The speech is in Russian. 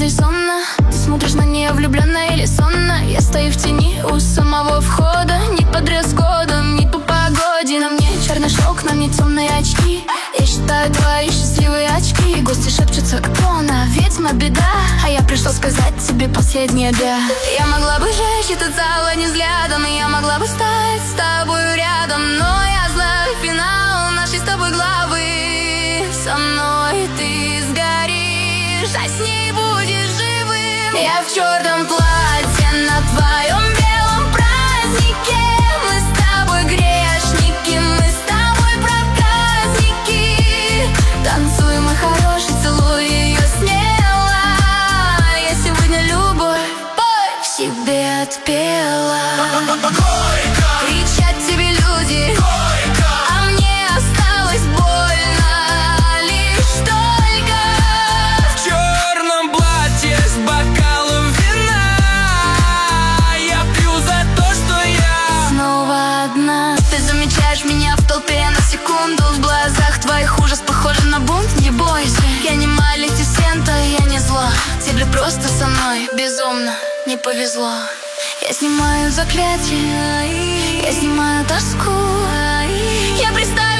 резонно. Ты смотришь на нее влюбленно или сонно. Я стою в тени у самого входа. Не по дресс-коду, не по погоде. На мне черный шелк, на мне темные очки. Я считаю твои счастливые очки. Гости шепчутся, кто она, ведьма, беда. А я пришел сказать тебе последнее «да». Я могла бы жечь этот зал одним взглядом, и я могла бы стать с тобой рядом. Но я знаю финал нашей с тобой главы. Со мной ты сгоришь, а с ней будешь живым. Я в черном платье на твоем белом празднике. Мы с тобой грешники, мы с тобой проказники. Танцуй, мой хороший, целуй ее смело. Я сегодня любовь себе отпела. Кричат тебе люди, а мне осталось больно лишь только. В черном платье с бокалом вина я пью за то, что я снова одна. Ты замечаешь меня в толпе на секунду. В глазах твоих ужас похож на бунт. Не бойся, я не Малефисента, я не зла. Тебе просто со мной безумно не повезло. Я снимаю заклятие, я снимаю тоску. Я представляю